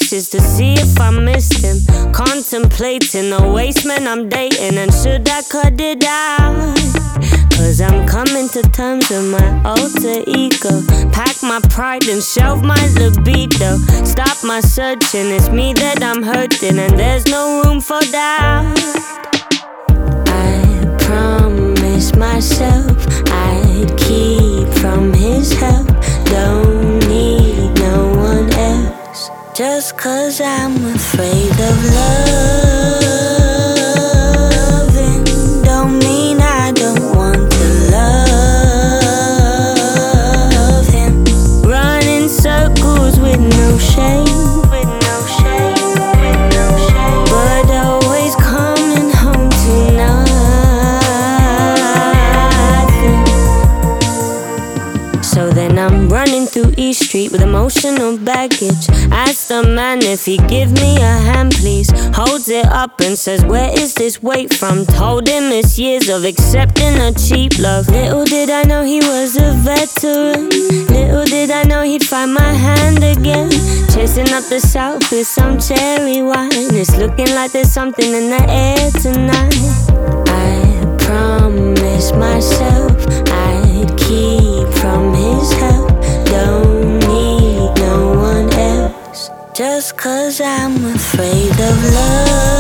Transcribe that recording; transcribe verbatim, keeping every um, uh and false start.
faces to see if I missed him. Contemplating the waste man I'm dating, and should I cut it out? Cause I'm coming to terms with my alter ego. Pack my pride and shelve my libido. Stop my searching, it's me that I'm hurting, and there's no room for doubt. I promised myself I'd keep from his help. Don't need no one else, just cause I'm afraid of loving. Don't mean I don't want to love him. Running circles with no shame, with no shame, with no shame. But always coming home to nothing. So then I'm running through East Street with emotional baggage. Ask the man if he'd give me a hand, please. Holds it up and says, where is this weight from? Told him it's years of accepting a cheap love. Little did I know he was a veteran. Little did I know he'd find my hand again. Chasing up the south with some cherry wine. It's looking like there's something in the air tonight. I promised myself I'd keep from his help. Don't need no one else, just cause I'm afraid of love.